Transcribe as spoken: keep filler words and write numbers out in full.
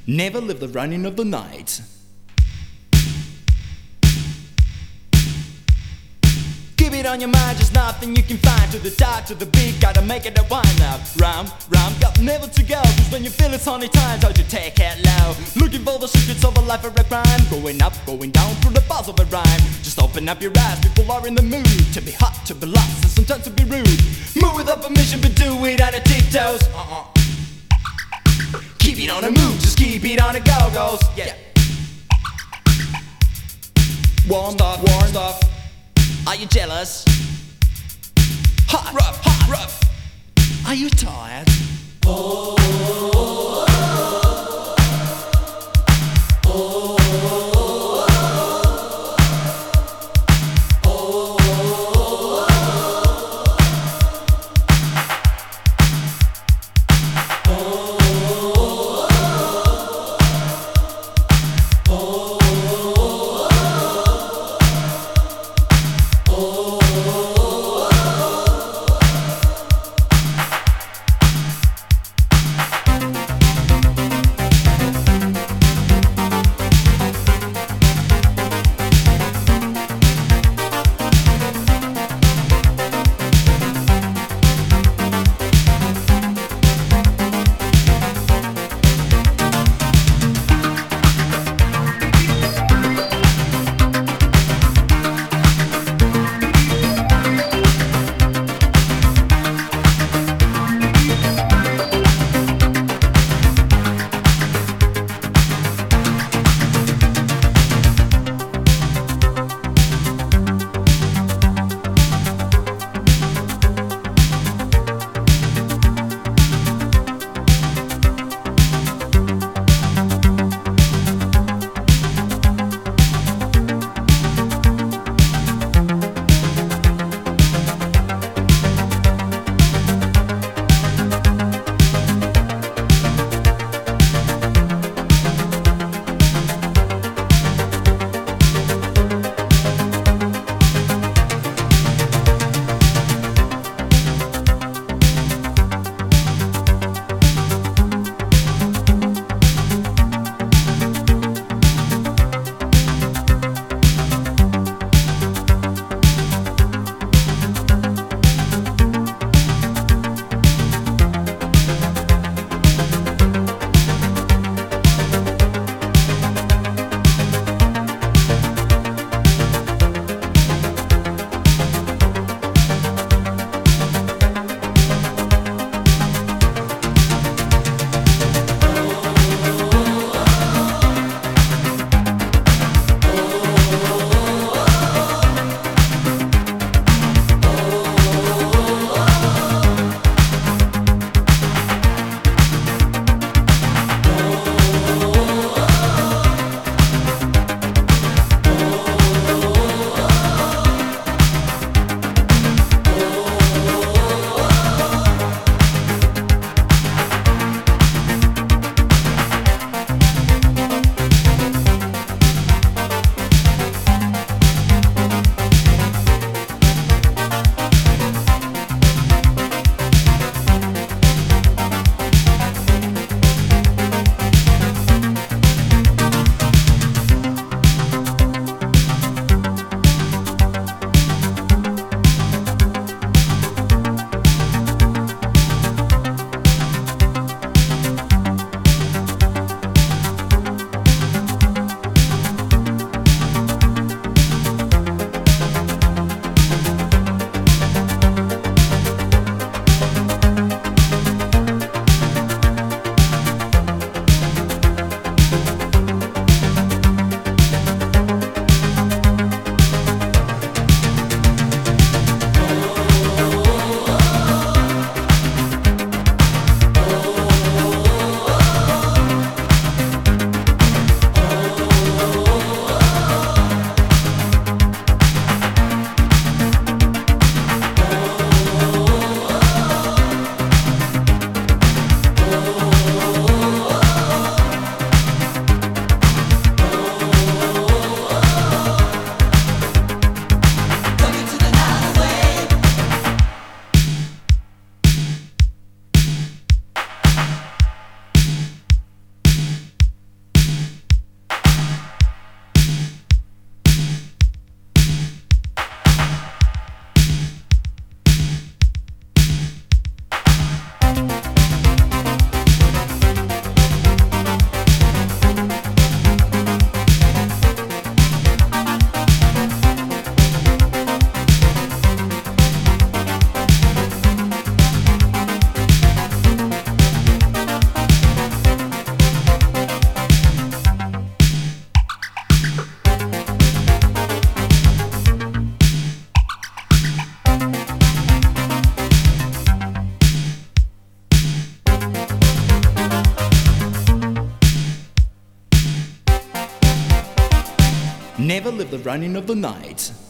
Never leave the running of the night. Keep it on your mind, just nothing you can find. To the dark, to the beat, gotta make it a wind up. Rhyme, rhyme, got never to go. Cause when you feel it's honey times, how to take it low. Looking for the secrets of a life of a crime. Going up, going down through the bars of a rhyme. Just open up your eyes, people are in the mood. To be hot, to be lost, and sometimes to be rude. Move without permission, but do it on the tiptoes. Uh-uh. Keep it on the move, just keep it on the go-go's. Yeah. Warm, stuff, warm stuff. Are you jealous? Hot, rough, hot, rough. Are you tired? Oh, oh, oh, oh, oh, oh, never live the running of the night.